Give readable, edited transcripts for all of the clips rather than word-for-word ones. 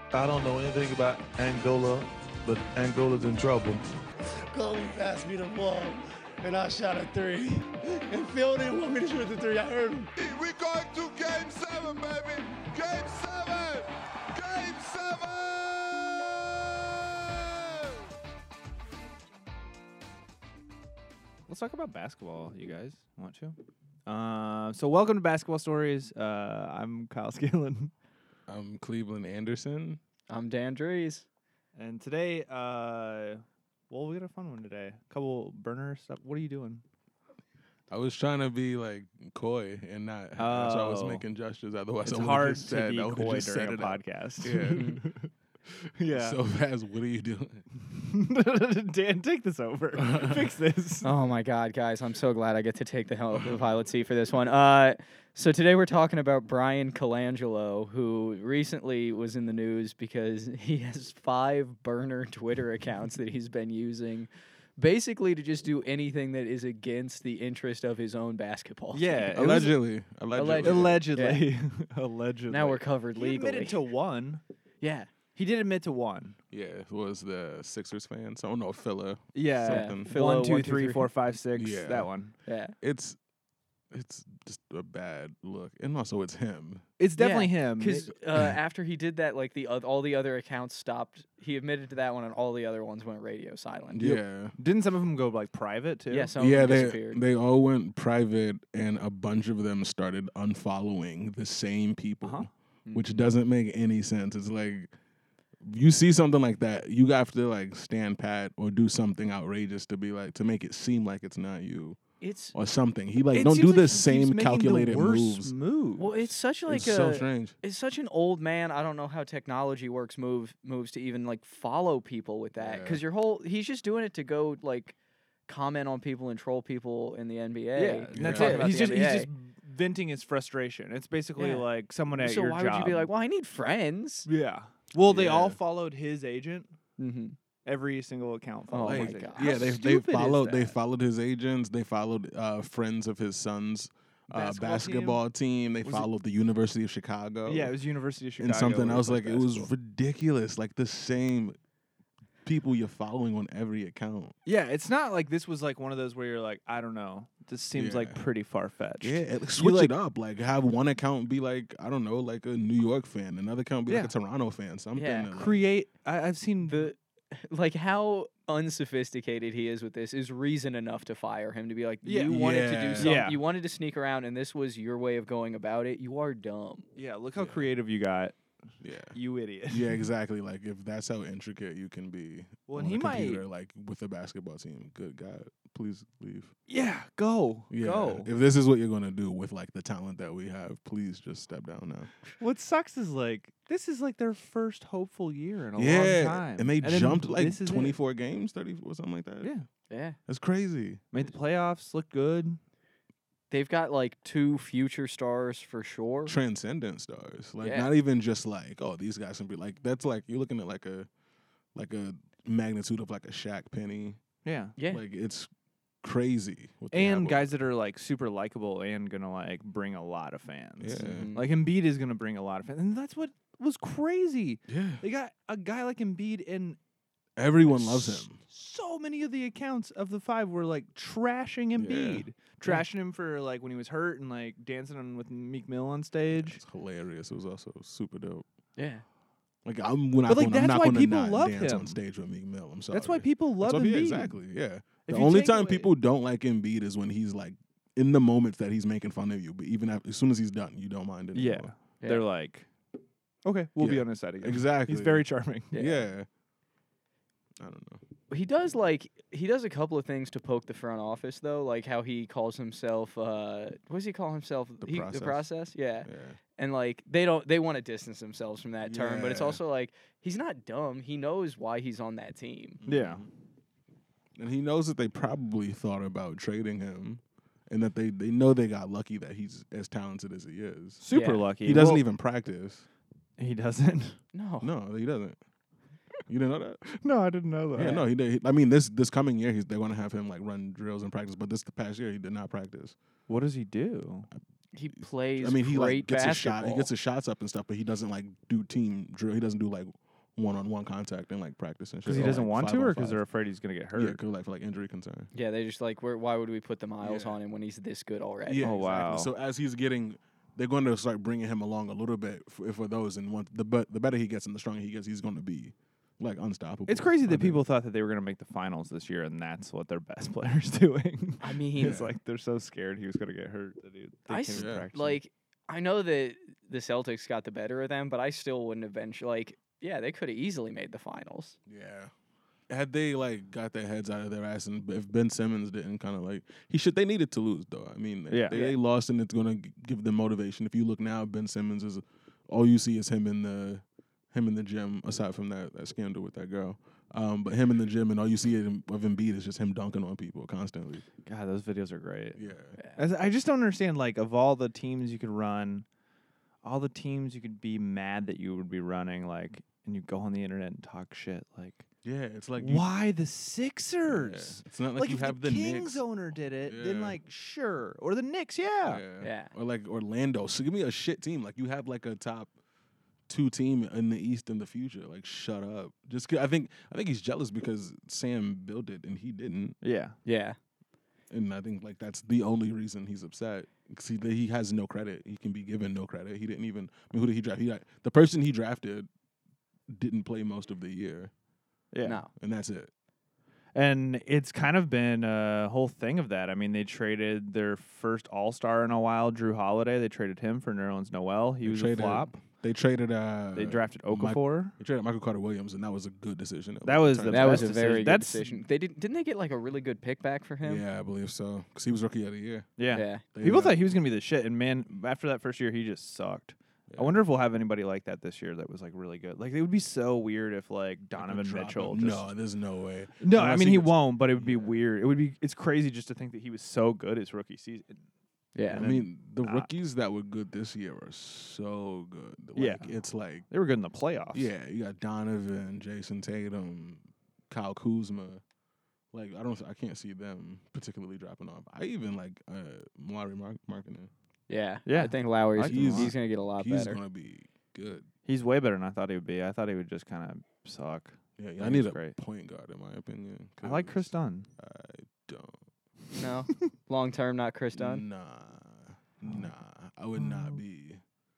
I don't know anything about Angola, but Angola's in trouble. Kobe passed me the ball, and I shot a three. And Phil didn't want me to shoot the three. I heard him. We're going to Game 7, baby! Game 7! Game 7! Let's talk about basketball, you guys. Want to? So welcome to Basketball Stories. I'm Kyle Scanlon. I'm Cleveland Anderson. I'm Dan Drees. And today, we got a fun one today. A couple burner stuff. What are you doing? I was trying to be like coy and not. So I was making gestures. Otherwise, It's I hard just to said, be I would've coy just during a said it out. podcast. Yeah. Yeah. So fast. What are you doing? Dan, take this over. Fix this. Oh my God, guys! I'm so glad I get to take the pilot seat for this one. So today we're talking about Brian Colangelo, who recently was in the news because he has 5 burner Twitter accounts that he's been using, basically to just do anything that is against the interest of his own basketball team. Yeah. It was- Allegedly. Allegedly. Allegedly. Now we're covered He legally. admitted to one. Yeah. He did admit to one. Yeah, it was the Sixers fan. So no filler. Yeah. Something. Philo, 1, 1, 2, 2, 3, 3. 4, 5, 6. Yeah. That one. Yeah. It's just a bad look, and also it's him. It's definitely him. Because after he did that, like all the other accounts stopped. He admitted to that one, and all the other ones went radio silent. Yeah. Didn't some of them go like private too? Yeah, some of Yeah, them disappeared. they all went private, and a bunch of them started unfollowing the same people, Uh-huh. which doesn't make any sense. It's like you see something like that, you have to like stand pat or do something outrageous to be like to make it seem like it's not you It's or something. He like It don't seems do like the he keeps same making calculated the worst moves. moves. well, it's such like It's so a strange. it's such an old man. I don't know how technology works. Moves to even like follow people with that Yeah. because he's just doing it to go like comment on people and troll people in the NBA. Yeah, and and that's talk it. about He's the just NBA. venting his frustration. It's basically Yeah. like someone at So your why job. would you be like, well, I need friends? Yeah. Well, they all Yeah. followed his agent. Mm-hmm. Every single account. Oh followed my his agent. God. Yeah, How they stupid is they that? followed his agents. They followed friends of his son's basketball team. They Was it- followed the University of Chicago. Yeah, it was University of Chicago. and something where else. he Like plays it was basketball. ridiculous. Like the same people you're following on every account. Yeah, it's not like this was like one of those where you're like, I don't know. This seems like Yeah. pretty far fetched. Yeah, switch like- it up. Like have one account be like I don't know, like a New York fan. Another account be Yeah. like a Toronto fan. Something. Yeah. that, like- Create. I've seen The like how unsophisticated he is with this is reason enough to fire him to be like Yeah. you wanted to Yeah. do something, Yeah. you wanted to sneak around, and this was your way of going about it. You are dumb. Yeah, look how Yeah. creative you got. Yeah. You idiot. Yeah, exactly. Like if that's how intricate you can be. Well, on and a he might- computer, like with a basketball team. Good God, please leave. Yeah, go. Yeah. Go. If this is what you're gonna do with like the talent that we have, please just step down now. What sucks is like this is like their first hopeful year in a yeah, long time. and they then jumped like this is it. 24 games, 30 or something like that. Yeah, Yeah. That's crazy. made the playoffs. Look good. They've got like 2 future stars for sure. Transcendent stars. Like Yeah. not even just like, oh, these guys can be like that's like you're looking at like a magnitude of like a Shaq Penny. Yeah. Yeah. Like it's crazy. what they And have guys that are like super likable and gonna like bring a lot of fans. Yeah. Mhm. Like Embiid is gonna bring a lot of fans, and that's what was crazy. Yeah. They got a guy like Embiid, and Everyone loves him. so many of the accounts of the 5 were like trashing Embiid, trashing him for like when he was hurt and like dancing on with Meek Mill on stage. It's hilarious. It was also super dope. Yeah. Like I'm when But, like, I'm that's not why gonna people not love dance him. on stage with Meek Mill. I'm sorry. That's why people love That's Embiid. why- exactly. Yeah. If The you only take time away- people don't like Embiid is when he's like in the moments that he's making fun of you. But even as soon as he's done, you don't mind Yeah. anymore. Yeah. They're like, okay, we'll be Yeah. on his side again. Exactly. He's very charming. Yeah. I don't know. He does a couple of things to poke the front office though, like how he calls himself what does he call himself? The process. The process? Yeah. Yeah. And like they want to distance themselves from that term, but it's Yeah. also like he's not dumb. He knows why he's on that team. Yeah. And he knows that they probably thought about trading him, and that they know they got lucky that he's as talented as he is. Super Yeah. lucky. He doesn't Well, even practice. He doesn't. No. No, he doesn't. You didn't know that? No, I didn't know that. Yeah, no, he did. I mean, this coming year, they're going to have him like run drills and practice. But the past year, he did not practice. What does he do? He plays. I mean, he great like gets his basketball. shot, he gets his shots up and stuff, but he doesn't like do team drill. He doesn't do like one-on-one contact and like practice and shit. Because he or, doesn't like, want to, or because 5-on-5. they're afraid he's gonna get hurt. Yeah, 'cause, like for like injury concern. Yeah, they just like, why would we put the miles Yeah. on him when he's this good already? Yeah, Oh, exactly. wow. So as he's getting, they're going to start bringing him along a little bit for those, and the better he gets and the stronger he gets, he's going to be like unstoppable. It's crazy I that think. people thought that they were gonna make the finals this year, and that's what their best player's doing. I mean, It's like they're so scared he was gonna get hurt that they I can't s- even Yeah. practice. like, I know that the Celtics got the better of them, but I still wouldn't have been like, yeah, they could have easily made the finals. Yeah. Had they like got their heads out of their ass, and if Ben Simmons didn't kind of like they needed to lose though. I mean, Yeah. they lost, and it's gonna give them motivation. If you look now, Ben Simmons is all you see is him in the gym. Aside from that scandal with that girl, but him in the gym, and all you see of Embiid is just him dunking on people constantly. God, those videos are great. Yeah, I just don't understand. Like, of all the teams you could run, all the teams you could be mad that you would be running, like, and you go on the internet and talk shit, like, yeah. It's like why the yeah. Sixers? It's not like, Like, you if have the the Kings Knicks. owner did it, then Yeah. like, sure, or the Knicks, yeah. Yeah. Or like Orlando. So give me a shit team. Like you have like a top 2 team in the East in the future. Like shut up. I think he's jealous because Sam built it and he didn't. Yeah. Yeah. And I think like that's the only reason he's upset. Because he has no credit. He can be given no credit. He didn't even. I mean, who did he draft? The person he drafted didn't play most of the year, Yeah. No. and that's it. And it's kind of been a whole thing of that. I mean, they traded their first All-Star in a while, Drew Holiday. They traded him for Nerlens Noel. He They was traded- a flop. They traded. They drafted Mike- Okafor. They traded Michael Carter Williams, and that was a good decision. That was the That was a best very decision. good That's- decision. They didn't they get like a really good pick back for him? Yeah, I believe so. Because he was rookie of the year. Yeah. They, People uh, thought he was going to be the shit. And man, after that first year, he just sucked. Yeah. I wonder if we'll have anybody like that this year that was like really good. Like, it would be so weird if like Like, Donovan drop Mitchell him. just. No, there's no way. No, I Unless mean, he he gets- won't, but it would be Yeah. weird. It's crazy just to think that he was so good his rookie season. Yeah. I And then- mean, the nah. rookies that were good this year are so good. Like, Yeah. It's like, They were good in the playoffs. yeah, you got Donovan, Jason Tatum, Kyle Kuzma. Like, I can't see them particularly dropping off. I even like Maury Markkinen. Yeah. Yeah. I think Lowry's like him a lot. he's gonna get a lot He's better. gonna be good. He's way better than I thought he would be. I thought he would just kind of suck. Yeah, think I need he's a great. point guard in my opinion. I like 'cause Chris Dunn. I don't. No. Long term, not Chris Dunn. Nah. I would not be.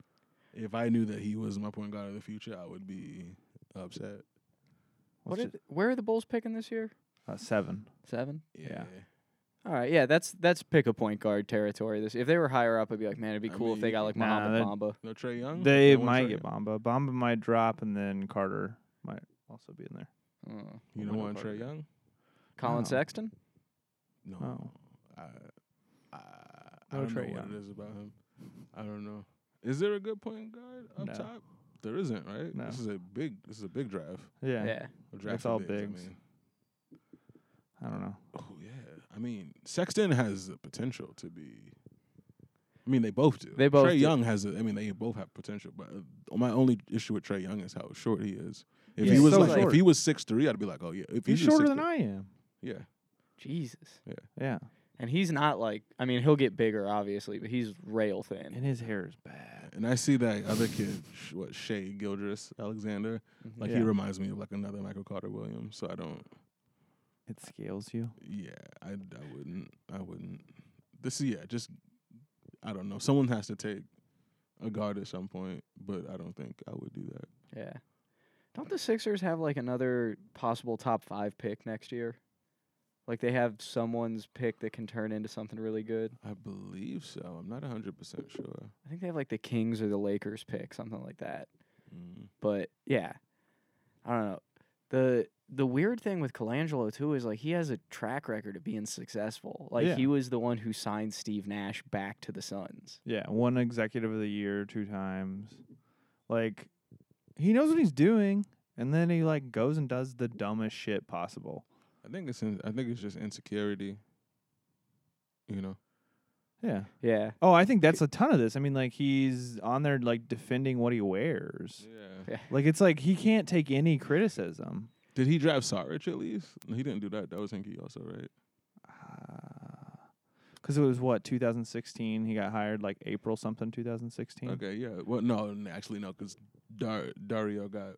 If I knew that he was my point guard of the future, I would be upset. Where are the Bulls picking this year? 7. 7? Yeah. All right, yeah, that's pick a point guard territory. This if they were higher up, I'd be like, man, it'd be I cool if they mean, got like nah, Mahama that- Bamba. No Trey Young. They want might Trae get Young? Bamba. Bamba might drop, and then Carter might also be in there. Oh. You don't want Trey Young? Colin No. Sexton? No. Oh. I No don't know Trae what Young. it is about him. I don't know. Is there a good point guard up No. top? There isn't, right? No. This is a big draft. Yeah. Yeah. A draft It's for all bigs, I bigs. mean. I don't know. Oh yeah. I mean, Sexton has the potential to be. I mean, they both do. They both Trey do. Young has. They both have potential. But my only issue with Trey Young is how short he is. If Yeah, he he's was so like, short. if he was 6'3", I'd be like, oh yeah. If He's just shorter 6'3" than I am. Yeah. Jesus. Yeah. And he's not like I mean, he'll get bigger obviously, but he's rail thin. And his hair is bad. And I see that other kid, Shea Gildress Alexander. Like he Yeah. reminds me of like another Michael Carter Williams. So I don't. It scales you. Yeah, I wouldn't. Just I don't know. Someone has to take a guard at some point, but I don't think I would do that. Yeah. Don't the Sixers have like another possible top 5 pick next year? Like they have someone's pick that can turn into something really good. I believe so. I'm not 100% sure. I think they have like the Kings or the Lakers pick, something like that. Mm. But yeah, I don't know. The weird thing with Colangelo too is like he has a track record of being successful. Like Yeah. he was the one who signed Steve Nash back to the Suns. Yeah. One executive of the year 2 times. Like, he knows what he's doing. And then he like goes and does the dumbest shit possible. I think it's just insecurity. You know. Yeah. Yeah. Oh, I think that's a ton of this. I mean, like, he's on there, like, defending what he wears. Yeah. Like, it's like he can't take any criticism. Did he draft Saric at least? No, he didn't do that. That was Hinkie also, right? Because Because it was, 2016? He got hired, like, April something, 2016? Okay, yeah. Well, no, actually, no, because Dario got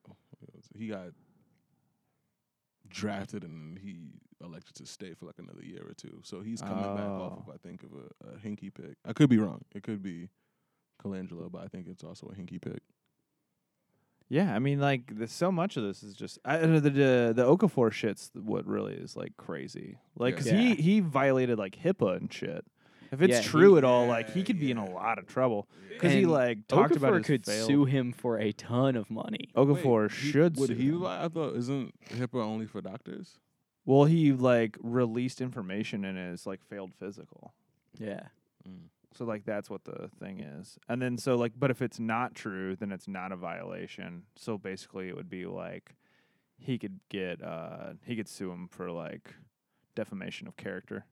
drafted and he elected to stay for like another year or two. So he's coming back off of, I think, of a Hinkie pick. I could be wrong. It could be Colangelo, but I think it's also a Hinkie pick. Yeah, I mean, like, so much of this is just the Okafor shit's what really is like crazy. Like, because Yeah. he violated like HIPAA and shit. If it's Yeah, true at all, like he could be in a lot of trouble because he And like talked about Okafor his could failed. sue him for a ton of money. Okafor Wait, should Would sue he? him. I thought isn't HIPAA only for doctors? Well, he like released information in his like failed physical. Yeah. So like that's what the thing is. And then so like but if it's not true, then it's not a violation. So basically it would be like he could sue him for like defamation of character.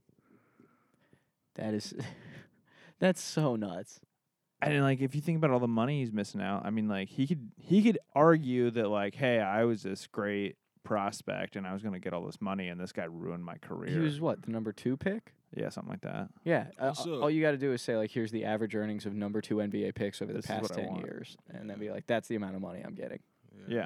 That is that's so nuts. And like if you think about all the money he's missing out, I mean like he could argue that like, hey, I was this great prospect and I was gonna get all this money and this guy ruined my career. He was what, the number 2 pick? Yeah, something like that. Yeah. So- All you got to do is say like, here's the average earnings of number 2 NBA picks over the This is past what I 10 want. years, and then be like, that's the amount of money I'm getting. Yeah.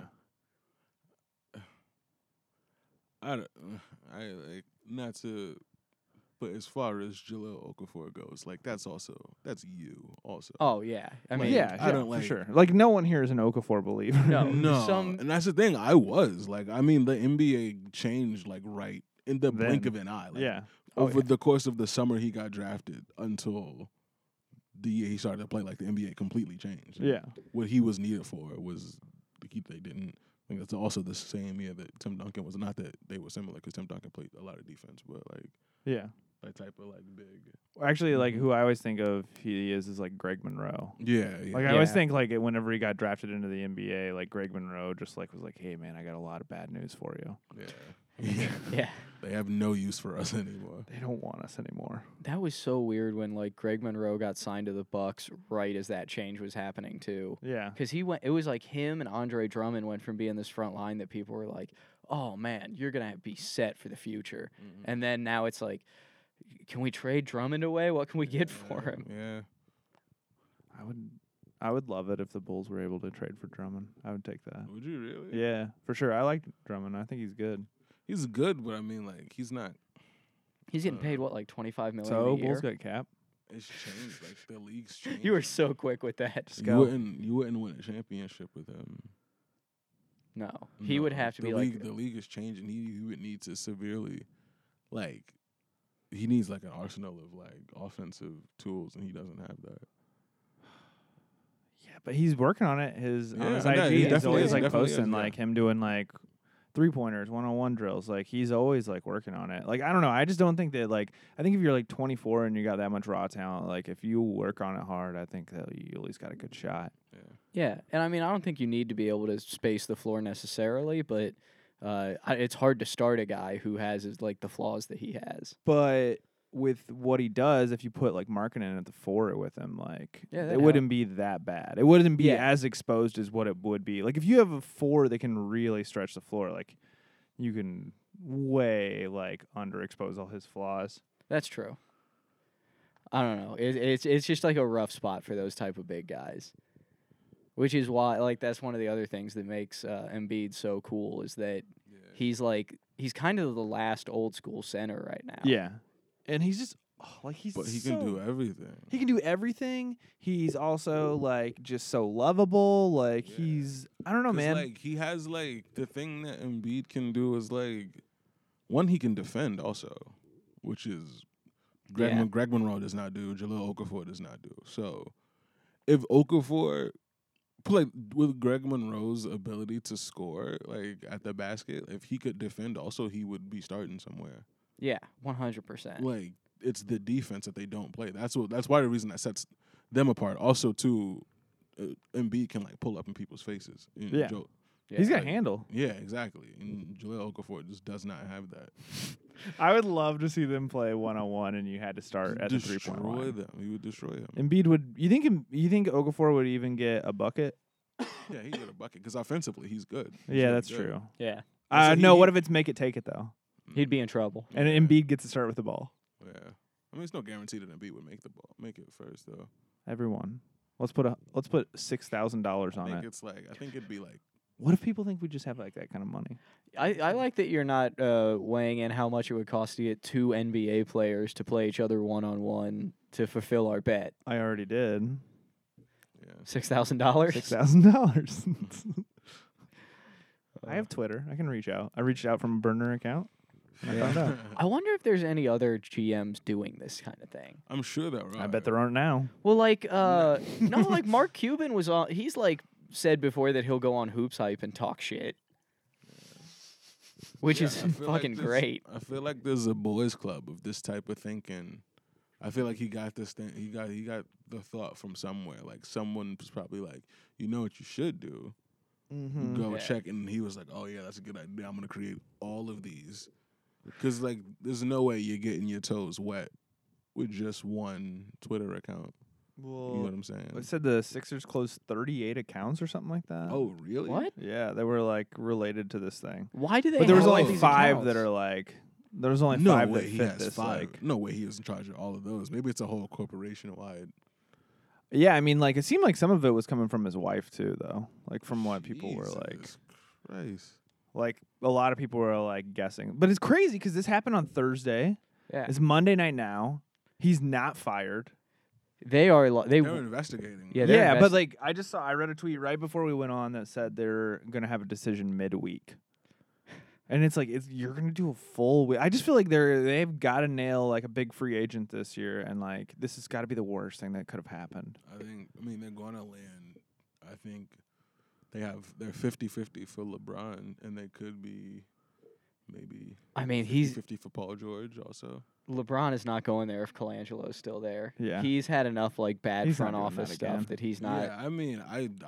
I like not to, but as far as Jahlil Okafor goes, like that's you also. Oh yeah. I mean, yeah, I don't for like- sure. Like no one here is an Okafor believer. No. No, Some- and that's the thing. I was like, I mean, the NBA changed like right in the blink Then. of an eye. Like, Yeah. over the course of the summer he got drafted until the year he started to play, like the NBA completely changed. Yeah. What he was needed for was they didn't. I think that's also the same year that Tim Duncan was. Not that they were similar, because Tim Duncan played a lot of defense, but like Yeah. that type of like big. Actually, like who I always think of he is like Greg Monroe. Yeah, Like I always Yeah. think like whenever he got drafted into the NBA, like Greg Monroe just like was like, hey man, I got a lot of bad news for you. yeah. Yeah. They have no use for us anymore. They don't want us anymore. That was so weird when like Greg Monroe got signed to the Bucks right as that change was happening too. Yeah. Because it was like him and Andre Drummond went from being this front line that people were like, oh man, you're going to be set for the future. And then now it's like, can we trade Drummond away? What can we get for him? Yeah. I would love it if the Bulls were able to trade for Drummond. I would take that. Would you really? Yeah, for sure. I like Drummond. I think he's good. He's good, but I mean, like, he's not. He's getting paid what, like $25 million So a year? Bulls got cap. It's changed. Like the league's changed. You were so quick with that. You wouldn't win a championship with him. No, he would No, have to the be league, like. the league is changing. He would need to severely, like, he needs like an arsenal of like offensive tools, and he doesn't have that. Yeah, but he's working on it. On his Yeah, IG, I know, he he's definitely always is, like definitely posting is, yeah. like him doing like 3-pointers, 1-on-1 drills. Like he's always like working on it. Like I don't know. I just don't think that like I think if you're like 24 and you got that much raw talent, like if you work on it hard, I think that you at least got a good shot. Yeah, and I mean, I don't think you need to be able to space the floor necessarily, but it's hard to start a guy who has like the flaws that he has. But with what he does, if you put like Markkanen at the 4 with him, like Yeah, that'd it help. wouldn't be that bad. It wouldn't be Yeah. as exposed as what it would be. Like if you have a 4 that can really stretch the floor, like you can way like underexpose all his flaws. That's true. I don't know. It's just like a rough spot for those type of big guys, which is why like that's one of the other things that makes Embiid so cool is that he's kind of the last old school center right now. Yeah. And he's just like he's But he so- can do everything. He can do everything. He's also like just so lovable. Like Yeah. he's I don't know, 'Cause, man. like he has like the thing that Embiid can do is like one, he can defend also, which is Yeah. Greg Monroe does not do. Jahlil Okafor does not do. So if Okafor like with Greg Monroe's ability to score like at the basket, if he could defend also, he would be starting somewhere. Yeah, 100%. Like it's the defense that they don't play. That's why the reason that sets them apart. Also, too, Embiid can like pull up in people's faces. You know, Yeah. He's got like- handle. Yeah, exactly. And Jahlil Okafor just does not have that. I would love to see them play 1-on-1 and you had to start at the 3-point Destroy line. them. He would destroy them. Embiid would you think Okafor would even get a bucket? Yeah, he get a bucket because offensively he's good. He's Yeah, really that's good. true. Yeah, So No, he- what if it's make it take it though? he'd be in trouble. And Yeah. Embiid gets to start with the ball. Yeah. I mean, it's no guarantee that Embiid would make it first though. Everyone. Let's put $6,000 on it. I think it'd be like. What if people think we just have like that kind of money? I like that you're not weighing in how much it would cost to get 2 NBA players to play each other 1-on-1 to fulfill our bet. I already did. Yeah. $6,000. $6,000. I have Twitter. I can reach out. I reached out from a burner account. And I found out. I wonder if there's any other GMs doing this kind of thing. I'm sure there are. I bet there aren't now. Well, like, no, like Mark Cuban was on. He's like said before that he'll go on Hoops Hype and talk shit, which Yeah, is I feel like fucking this- great. I feel like there's a boys' club of this type of thinking. I feel like he got this thing. He got the thought from somewhere. Like someone was probably like, you know what you should do. Mm-hmm. Go Yeah. check, and he was like, oh yeah, that's a good idea. I'm gonna create all of these, because like there's no way you're getting your toes wet with just one Twitter account. You know what Well, I'm saying? it said the Sixers closed 38 accounts or something like that. Oh really? What? Yeah, they were like related to this thing. Why do they? But there was have only all these 5 accounts? that are like. There was only No 5 way that he fit has this. 5. Like, No way he is in charge of all of those. Maybe it's a whole corporation wide. yeah, I mean, like it seemed like some of it was coming from his wife too, though. Like from what people were like. Jesus Christ. Like a lot of people were like guessing, but it's crazy because this happened on Thursday. Yeah, It's Monday night now. He's not fired. they are. They're investigating. Yeah, right? they're Yeah, invest- but like I read a tweet right before we went on that said they're gonna have a decision midweek, and it's like you're gonna do a full week. I just feel like they've got to nail like a big free agent this year, and like this has got to be the worst thing that could have happened. I mean, they're going to land. I think they're 50-50 for LeBron, and they could be maybe. I mean, he's 50 for Paul George also. LeBron is not going there if Colangelo's still there. Yeah. He's had enough like bad He's not front doing office that stuff again. that he's not. Yeah, I mean,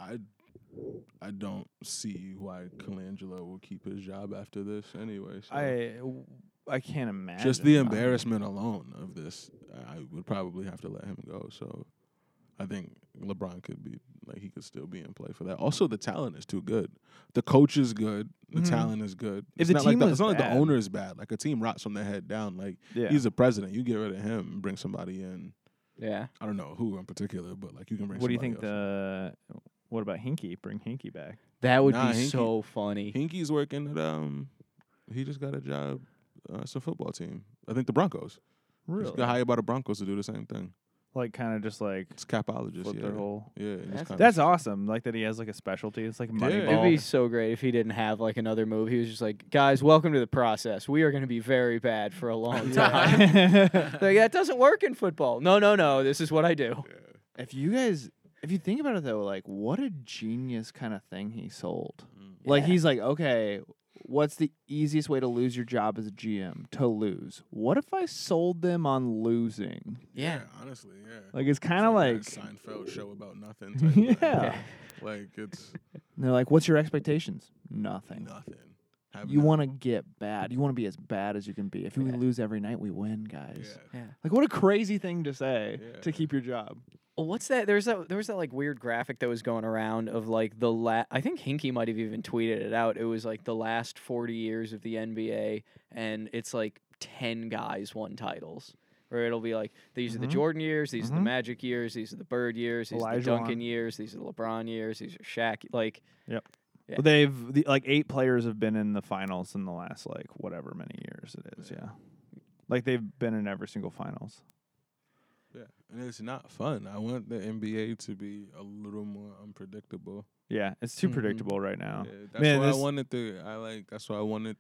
I don't see why Colangelo will keep his job after this anyway. So. I can't imagine. Just the not. embarrassment alone of this, I would probably have to let him go. So I think LeBron he could still be in play for that. Also, the talent is too good. The coach is good. The Mhm. talent is good. If It's the not team like was it's not like the bad- owner is bad. Like a team rots from their head down. Like Yeah. he's the president. You get rid of him and bring somebody in. Yeah. I don't know who in particular, but like you can bring. What do you somebody think else. What about Hinkie? Bring Hinkie back. That would Nah, be Hinkie- so funny. Hinky's working at he just got a job as a football team. I think the Broncos. Just got hired by the Broncos to do the same thing. Like kind of just like It's capologist. flip Yeah, their whole. yeah. and just That's- kinda- That's awesome. Like that he has like a specialty. It's like Yeah. Moneyball. It'd be so great if he didn't have like another move. He was just like, guys, welcome to the process. We are going to be very bad for a long time. Like, that doesn't work in football. No. This is what I do. If you think about it though, like what a genius kind of thing he sold. Mm. Like Yeah. he's like, okay, what's the easiest way to lose your job as a GM? To lose. What if I sold them on losing? Yeah. honestly, yeah. Like it's kind of It's like, that Seinfeld show about nothing. type thing. yeah. Like it's And they're like, what's your expectations? Nothing. nothing. Have You none. want to get bad. You want to be as bad as you can be. If we Yeah. lose every night, we win, guys. Yeah. Yeah. Like what a crazy thing to say Yeah. to keep your job. Well, what's that? There was that like weird graphic that was going around of like I think Hinkie might have even tweeted it out. It was like the last 40 years of the NBA, and it's like 10 guys won titles. Or it'll be like these are the Mhm. Jordan years, these are the Mhm. Magic years, these are the Bird years, these are the Elijah Duncan won. years, these are the LeBron years, these are Shaq. Like, Yeah. Well, like 8 players have been in the finals in the last like whatever many years it is. Yeah. Like they've been in every single finals. Yeah, and it's not fun. I want the NBA to be a little more unpredictable. Yeah, it's too Mhm. predictable right now. Yeah, that's Man, why this- I wanted to. That's why I wanted.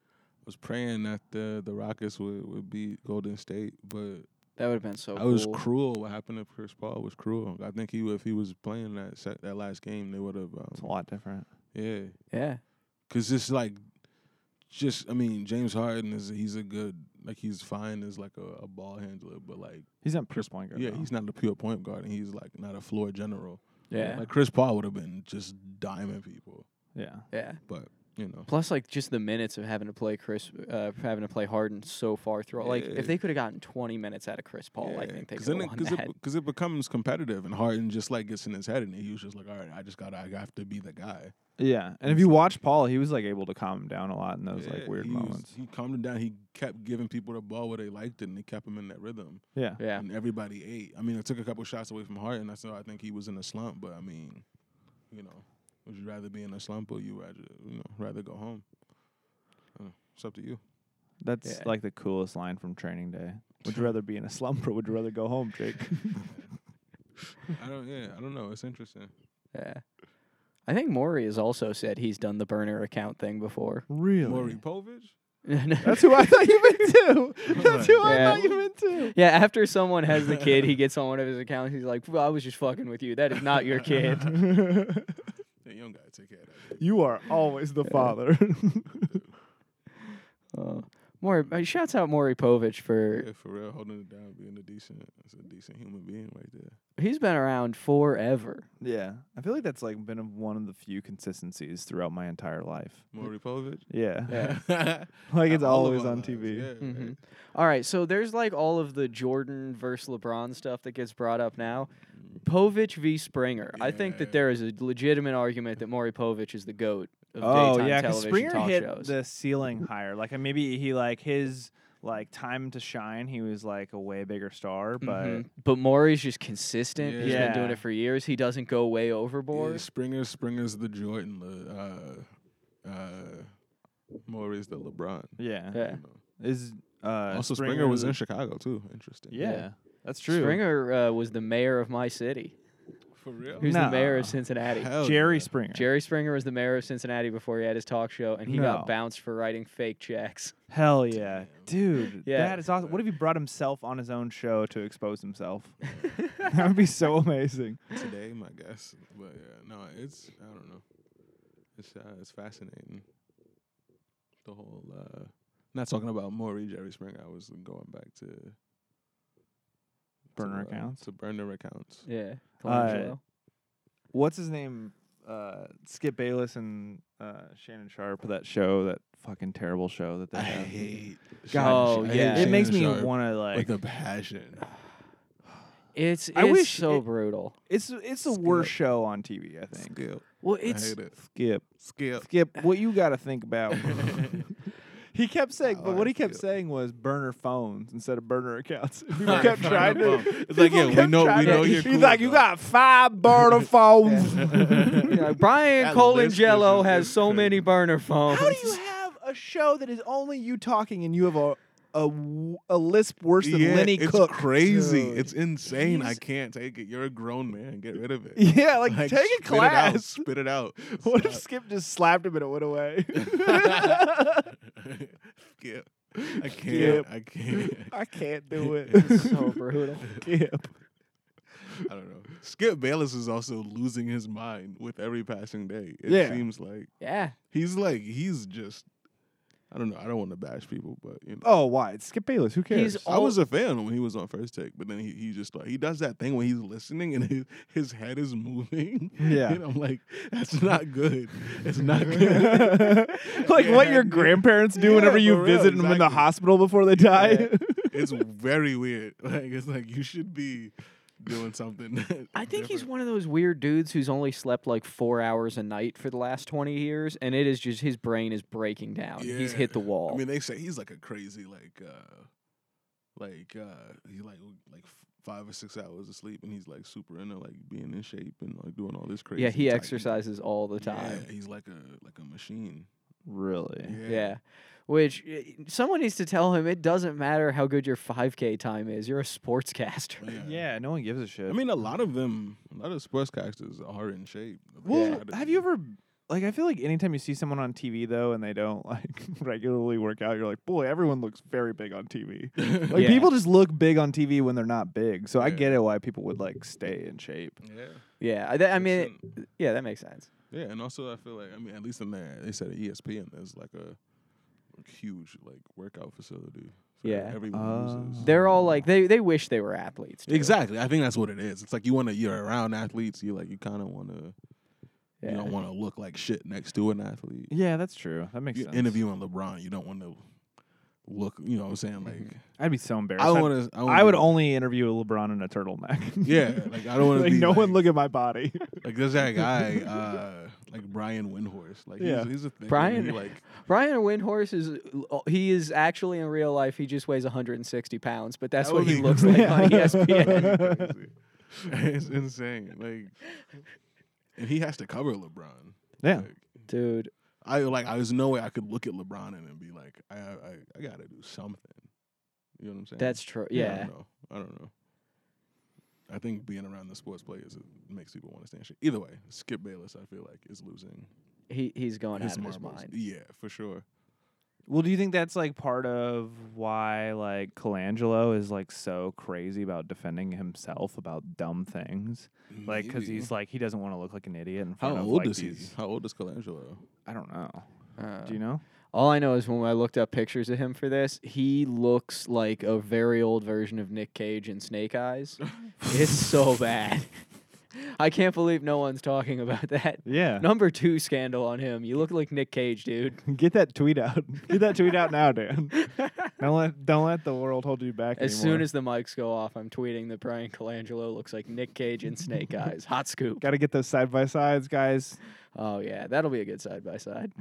I was praying that the Rockets would beat Golden State, but that would have been so I cool. was cruel. What happened to Chris Paul was cruel. I think if he was playing that last game, they would have. It's a lot different. Yeah, Yeah. because it's like, I mean, James Harden he's a good, like he's fine as like a ball handler, but like He's not Chris point guard. yeah, though. he's not a pure point guard, and he's like not a floor general. Yeah. Like Chris Paul would have been just diming people, Yeah. Yeah. but You know. Plus, like just the minutes of having to play having to play Harden so far through. Like Yeah. if they could have gotten 20 minutes out of Chris Paul, I think they could have won that. Because it becomes competitive, and Harden just like gets in his head, and he was just like, all right, I have to be the guy. Yeah, and if you watch Paul, he was like able to calm him down a lot in those like Yeah, weird moments. He calmed him down. He kept giving people the ball where they liked it, and he kept him in that rhythm. Yeah. Yeah. And everybody ate. I mean, it took a couple shots away from Harden. That's why I think he was in a slump. But I mean, you know, would you rather be in a slump or rather go home? It's up to you. That's like the coolest line from Training Day. Would you rather be in a slump or would you rather go home, Jake? I don't know. It's interesting. Yeah. I think Maury has also said he's done the burner account thing before. Really? Maury Povich? That's who I thought you meant too. That's who I Yeah. thought you meant too. Yeah, after someone has the kid, he gets on one of his accounts. He's like, well, I was just fucking with you. That is not your kid. Yeah, you don't gotta take care of that. You are always the father. Maury, shouts out Maury Povich for Yeah, for real, holding it down, being a decent human being right there. he's been around forever. Yeah, I feel like that's like been one of the few consistencies throughout my entire life. Maury Povich? Yeah, Yeah. like it's All of always our on lives, TV. Yeah, Mhm. All right, so there's like all of the Jordan versus LeBron stuff that gets brought up now. Povich v. Springer. I think that Yeah. there is a legitimate argument that Maury Povich is the GOAT of Oh daytime yeah, because television Springer talk hit shows. the ceiling higher. Like maybe he like his like time to shine. He was like a way bigger star, but Mhm. But Maury's just consistent. He's been doing Yeah. it for years. He doesn't go way overboard. Yeah, Springer's the Jordan. Maury's the LeBron. yeah, Yeah. You know. is Also, Springer was in Chicago too. Interesting. Yeah, Yeah. that's true. Springer was the mayor of my city. For real. He was the mayor Nah. of Cincinnati. Hell Jerry yeah. Springer. Jerry Springer was the mayor of Cincinnati before he had his talk show, and he got No. bounced for writing fake checks. Hell yeah, dude. Yeah. That is awesome. What if he brought himself on his own show to expose himself? That would be so amazing. Today, my guess. But yeah, no, I don't know. It's fascinating. The whole not talking about Maury, Jerry Springer. I was going back to Burner accounts. To burner accounts. Yeah. Uh, Colangelo. What's his name? Skip Bayless and Shannon Sharp. That show, that fucking terrible show that they I have. hate. Oh, I hate yeah. It makes me Shannon Sharp want to like. with a passion. I wish so it- brutal. It's the worst show on TV. I think. Skip. Well, I it's hate it. Skip. Skip. What you got to think about. He kept saying, I but what he like kept Skip. saying was burner phones instead of burner accounts. People Right, kept burner trying to. phone. It's like, people yeah, we kept know trying to- you're He's cool, like, you though." got 5 burner phones. Yeah, Brian That list is Colangelo just- has it's so many crazy. burner phones. How do you have a show that is only you talking and you have a lisp worse than Yeah, Lenny it's Cook? crazy. Dude. It's insane. I He's- can't take it. You're a grown man. Get rid of it. Yeah, like take a spit it out. class. Spit it out. What if Stop. Skip just slapped him and it went away? Skip. I can't. Skip. I can't. I can't do it. It's so brutal. Skip. I don't know. Skip Bayless is also losing his mind with every passing day. It Yeah. seems like Yeah. he's just. I don't know. I don't want to bash people, but you know. Oh, why? It's Skip Bayless. Who cares? He's I was a fan when he was on First Take, but then he just he does that thing when he's listening and his head is moving. Yeah. And I'm like, that's not good. It's not good. Like Yeah, what your dude. grandparents do Yeah, whenever you for real, visit them in the exactly. hospital before they die. It's very weird. Like it's like you should be doing something. I think he's different. one of those weird dudes who's only slept like 4 hours a night for the last 20 years, and it is just his brain is breaking down. He's Yeah. hit the wall. I mean, they say he's like a crazy he like 5 or 6 hours of sleep, and he's like super into like being in shape and like doing all this crazy. yeah, he type- exercises all the Yeah, time. he's like a machine. Really? Yeah. Which someone needs to tell him it doesn't matter how good your 5K time is. You're a sportscaster. Yeah, no one gives a shit. I mean, a lot of sportscasters are in shape. They well, try to have be- you ever like I feel like anytime you see someone on TV though and they don't like regularly work out, you're like, boy, everyone looks very big on TV. Like Yeah. people just look big on TV when they're not big. So I Yeah. get it why people would like stay in shape. Yeah. Yeah. I mean, Listen, yeah, that makes sense. yeah, and also I feel like at least in there they said at ESPN there's like a huge like workout facility. For Yeah. everyone uses. They're all like, they wish they were athletes. Too. Exactly. I think that's what it is. It's like you're around athletes. You kind of want to. Yeah. You don't want to look like shit next to an athlete. Yeah, that's true. That makes You're sense. interviewing LeBron. You don't want to look. You know what I'm saying? Like I'd be so embarrassed. I don't want to. I would only interview a LeBron in a turtleneck. Yeah, like I don't want to like be no like, one look at my body. like there's that guy, like Brian Windhorst. Like Yeah. he's a thing. Brian- He, like Brian Windhorse is actually in real life. He just weighs 160 pounds, but that's That what would he be looks like crazy. on ESPN. it's insane. Like, and he has to cover LeBron. Yeah. Like, Dude, there's no way I could look at LeBron and be like, I gotta do something. You know what I'm saying? that's true. I Yeah. don't know. I think being around the sports players makes people want to stand shit. Either way, Skip Bayless, I feel like, is losing He's going his out of his marbles. mind. Yeah, for sure. Well, do you think that's like part of why like Colangelo is like so crazy about defending himself about dumb things? Like, because Maybe. he's like he doesn't want to look like an idiot in How front of old like is he? these. How old is Colangelo? I don't know. Uh, Do you know? All I know is when I looked up pictures of him for this, he looks like a very old version of Nick Cage in Snake Eyes. It's so bad. I can't believe no one's talking about that. Yeah. Number 2 scandal on him. You look like Nick Cage, dude. Get that tweet out. Get that tweet out now, Dan. Don't let the world hold you back As anymore. soon as the mics go off, I'm tweeting that Brian Colangelo looks like Nick Cage in Snake Eyes. Hot scoop. Got to get those side by sides, guys. Oh yeah, that'll be a good side by side.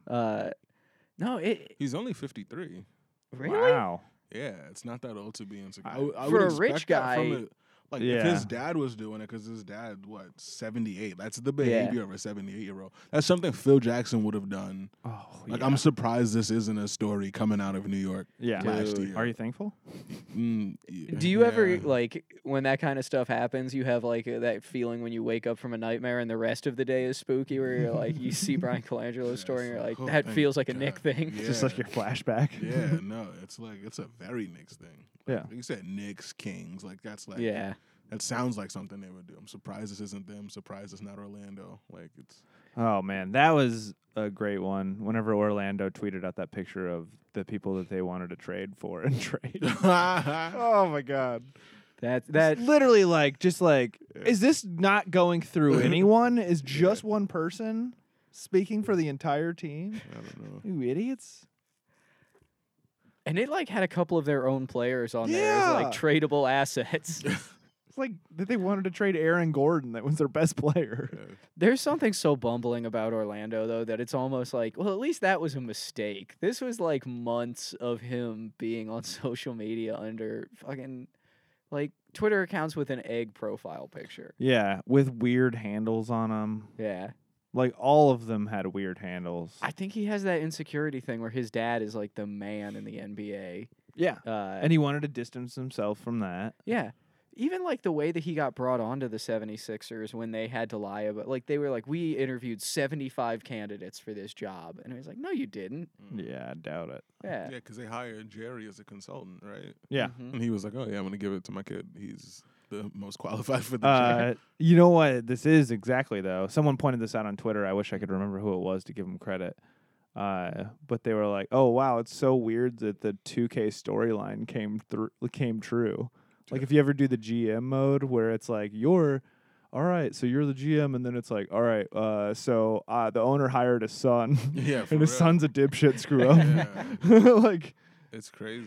No, it He's only 53. really. Wow. Yeah, it's not that old to be insecure. I For would a rich expect that from guy- like Yeah. if his dad was doing it, because his dad, 78? That's the behavior of a 78-year-old. That's something Phil Jackson would have done. Oh, Like yeah. I'm surprised this isn't a story coming out of New York Yeah. last Dude. year. Are you thankful? Yeah. Do you ever Yeah. like when that kind of stuff happens? You have like that feeling when you wake up from a nightmare and the rest of the day is spooky, where you're like you see Brian Colangelo's story and you're like Oh, that thank feels like a God. Nick thing. Yeah. Just like your flashback. Yeah, no, it's a very Knicks thing. Yeah. Like you said, Knicks, Kings, like that's like Yeah. that sounds like something they would do. I'm surprised this isn't them. I'm surprised it's not Orlando. Like it's Oh man, that was a great one. Whenever Orlando tweeted out that picture of the people that they wanted to trade for and trade. Oh my god. That It's literally like just like is this not going through anyone? Is just one person speaking for the entire team? I don't know. You idiots. and it like had a couple of their own players on there as like Yeah. tradable assets. It's like that they wanted to trade Aaron Gordon. That was their best player. Yeah. There's something so bumbling about Orlando, though, that it's almost like, well, at least that was a mistake. This was like months of him being on social media under fucking like Twitter accounts with an egg profile picture. Yeah, with weird handles on them. Yeah. Like all of them had weird handles. I think he has that insecurity thing where his dad is like the man in the NBA. Yeah. And And he wanted to distance himself from that. yeah. Even like the way that he got brought onto the 76ers when they had to lie about, like, they were like, we interviewed 75 candidates for this job. And he was like, no, you didn't. Yeah, I doubt it. Yeah. Yeah, because they hired Jerry as a consultant, right? Yeah. Mhm. And he was like, "Oh yeah, I'm gonna give it to my kid. He's the most qualified for the job." You know what this is exactly though? Someone pointed this out on Twitter. I wish I could remember who it was to give them credit. But they were like, "Oh wow, it's so weird that the 2K storyline came true." Like if you ever do the GM mode where it's like you're all right, so you're the GM, and then it's like, all right, so the owner hired his son, Yeah, for and his real. son's a dipshit screw up. Yeah. Like, It's crazy.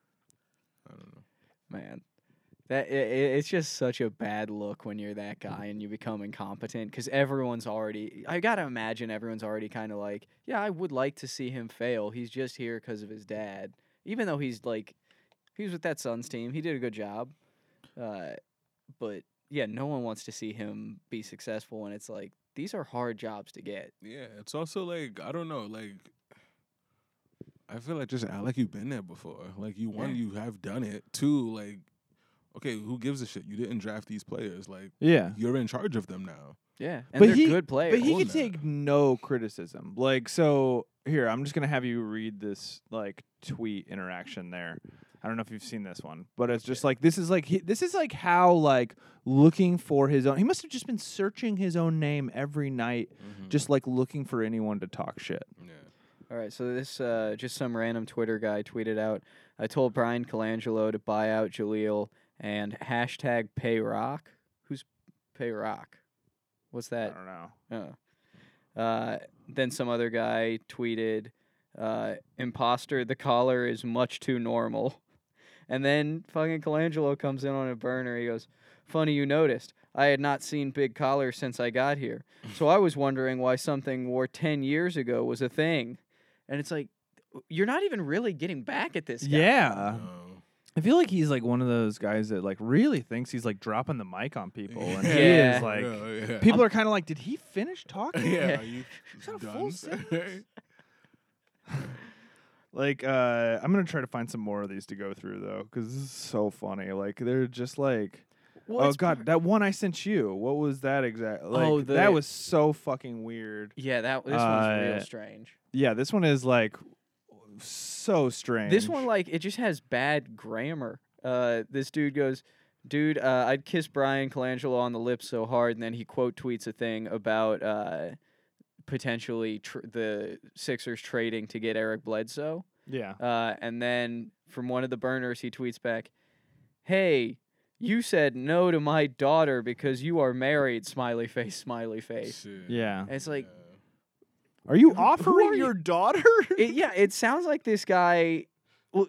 I don't know. Man, that it's just such a bad look when you're that guy and you become incompetent because everyone's already. I gotta imagine everyone's already kind of like, yeah, I would like to see him fail. He's just here because of his dad, even though he's like, he was with that Suns team. He did a good job, but yeah, no one wants to see him be successful, and it's like these are hard jobs to get. Yeah, it's also like I don't know, like I feel like just act like you've been there before. Like you Yeah. have done it. Two, like okay, who gives a shit? You didn't draft these players. Like yeah. you're in charge of them now. Yeah, and But they're he- good players. But he own could that. take no criticism. Like, so here, I'm just gonna have you read this like tweet interaction there. I don't know if you've seen this one, but it's just like this is like how like looking for his own. He must have just been searching his own name every night, just like looking for anyone to talk shit. Yeah. All right, so this just some random Twitter guy tweeted out, I told Brian Colangelo to buy out Jaleel and hashtag pay rock. Who's pay rock? What's I that? don't know. Oh. Then some other guy tweeted, "Imposter, the collar is much too normal." And then fucking Colangelo comes in on a burner. He goes, "Funny you noticed. I had not seen big collars since I got here. So I was wondering why something wore 10 years ago was a thing." And it's like, you're not even really getting back at this guy. Yeah. I feel like he's like one of those guys that like really thinks he's like dropping the mic on people, and he Yeah. is like people are kind of like, did he finish talking? Yeah, are you Is that a full done? sentence? Like, I'm gonna try to find some more of these to go through though, because this is so funny. Like, they're just like, Well, oh it's god, that one I sent you. What was that exactly? Like, Oh, that was so fucking weird. Yeah, this one's real Uh, strange. Yeah, this one is like so strange. This one, like, it just has bad grammar. This dude goes, "Dude, I'd kiss Brian Colangelo on the lips so hard," and then he quote tweets a thing about potentially the Sixers trading to get Eric Bledsoe. yeah. And then from one of the burners, he tweets back, "Hey, you said no to my daughter because you are married, smiley face, smiley face." Shit. Yeah. And it's like, Are you Who offering are you? your daughter? it sounds like this guy. Well,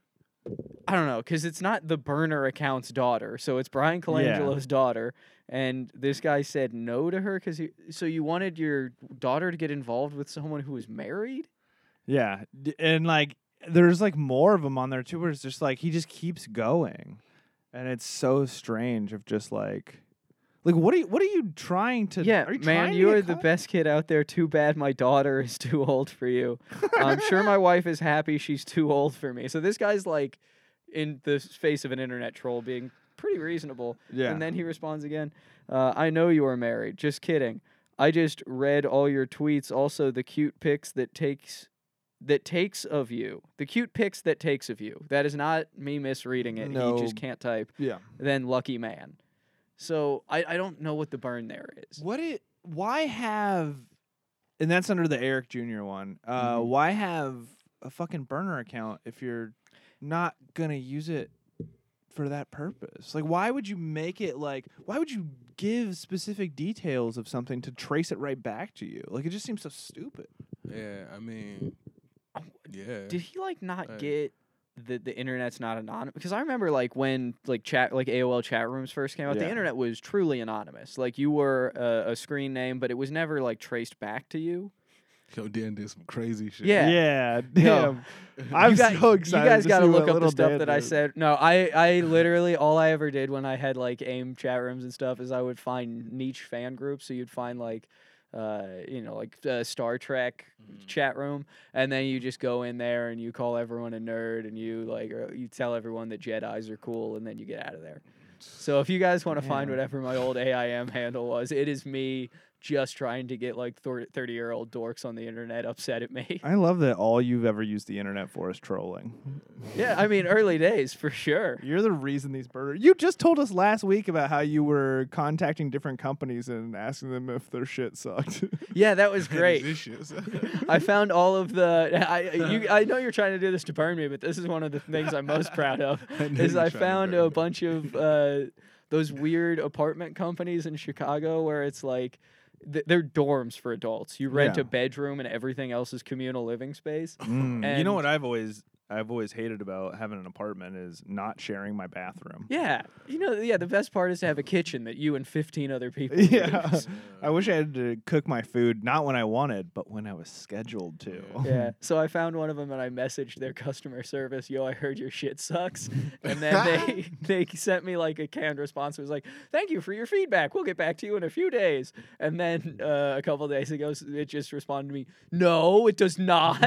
I don't know, because it's not the burner account's daughter, so it's Brian Colangelo's daughter, and this guy said no to her because so you wanted your daughter to get involved with someone who was married? Yeah, and like there's like more of them on there too, where it's just like he just keeps going, and it's so strange. Of just like what are you trying to? Yeah, are you man, trying to you get are the caught? best kid out there. Too bad my daughter is too old for you. I'm sure my wife is happy she's too old for me. So this guy's like in the face of an internet troll being pretty reasonable. Yeah, And then he responds again, "I know you are married. Just kidding. I just read all your tweets. Also, the cute pics that takes of you. The cute pics that takes of you. That is not me misreading it. No. He just can't type. yeah. Then lucky man." So I don't know what the burn there is. Why have? And that's under the Eric Jr. one. Why have a fucking burner account if you're not gonna use it for that purpose? Like, why would you make it like? Why would you give specific details of something to trace it right back to you? Like, it just seems so stupid. Yeah, I mean, yeah. Did he like not Right. get the internet's not anonymous? Because I remember like when like AOL chat rooms first came out, the Yeah. internet was truly anonymous. Like you were a screen name, but it was never like traced back to you. Yo, Dan did some crazy shit. Yeah. Yeah, No. damn. I'm you so excited. You guys to got to see look what up the Little stuff Dan that I did. said. No, I literally all I ever did when I had like AIM chat rooms and stuff is I would find niche fan groups. So you'd find like Star Trek chat room, and then you just go in there and you call everyone a nerd, and you tell everyone that Jedis are cool, and then you get out of there. So if you guys want to find Damn. whatever my old AIM handle was, it is me just trying to get like 30-year-old dorks on the internet upset at me. I love that all you've ever used the internet for is trolling. Yeah, I mean early days for sure. You're the reason these burners. You just told us last week about how you were contacting different companies and asking them if their shit sucked. Yeah, that was great. Vicious. I found all of the. I know you're trying to do this to burn me, but this is one of the things I'm most proud of. I know Is you're I trying to found burn a me. bunch of those weird apartment companies in Chicago where it's like they're dorms for adults. You rent Yeah. a bedroom and everything else is communal living space. You know And- what I've always hated about having an apartment is not sharing my bathroom. Yeah, the best part is to have a kitchen that you and 15 other people. Yeah. use. I wish I had to cook my food not when I wanted, but when I was scheduled to. Yeah. So I found one of them and I messaged their customer service, "Yo, I heard your shit sucks." And then they sent me like a canned response. It was like, "Thank you for your feedback. We'll get back to you in a few days." And then a couple days ago, it just responded to me, "No, it does not."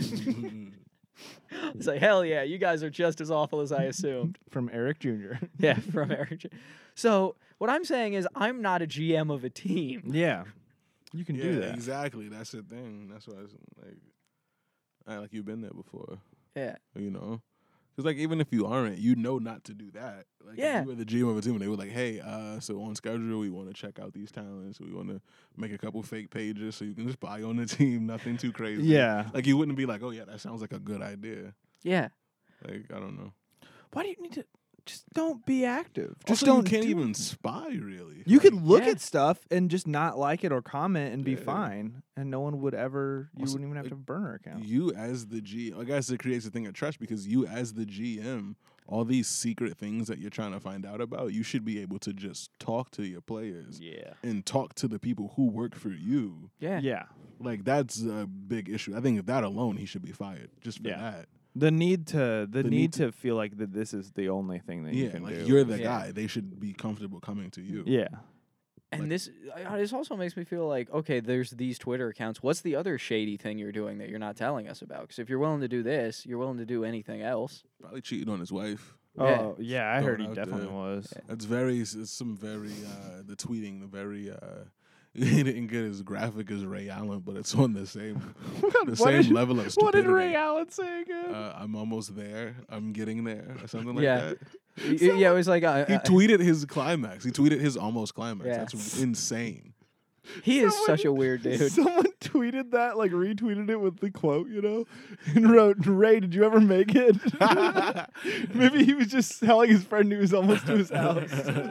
It's like, hell yeah, you guys are just as awful as I assumed. From Eric Jr. Yeah, from Eric. So what I'm saying is I'm not a GM of a team. Yeah. You can Yeah, do that. exactly. That's the thing. That's why it's like you've been there before. Yeah. You know, because like even if you aren't, you know not to do that. Like Yeah. if you were the GM of a team, and they were like, "Hey, so on schedule, we want to check out these talents. We want to make a couple fake pages so you can just buy on the team. Nothing too crazy." Yeah. Like you wouldn't be like, "Oh yeah, that sounds like a good idea." Yeah. Like I don't know. Why do you need to just don't be active. Just Also, don't. you can't do even it. spy really. You could Like, look Yeah. at stuff and just not like it or comment and be Yeah. fine, and no one would ever. You Also, wouldn't even have like, to have a burner account. You as the G, I guess it creates a thing of trust because you as the GM, all these secret things that you're trying to find out about, you should be able to just talk to your players Yeah. and talk to the people who work for you. Yeah. Yeah. Like that's a big issue. I think if that alone, he should be fired just for Yeah. that. The need to need to feel like that this is the only thing that you Yeah, can like do. you're the Yeah. guy. They should be comfortable coming to you. Yeah. And Like- this also makes me feel like, okay, there's these Twitter accounts. What's the other shady thing you're doing that you're not telling us about? Because if you're willing to do this, you're willing to do anything else. Probably cheating on his wife. Oh yeah, I heard he Throwing out definitely there. was. That's very. It's some very. The tweeting. The very. He didn't get as graphic as Ray Allen, but it's on the same. The same level of What did stupidity. Ray Allen say again? I'm almost there. I'm getting there, or something like Yeah. that. Yeah, it was like He tweeted his climax. He tweeted his almost climax. Yeah. That's insane. he is Someone- such a weird dude. Someone tweeted that, like retweeted it with the quote, and wrote, "Ray, did you ever make it?" Maybe he was just telling his friend he was almost to his house.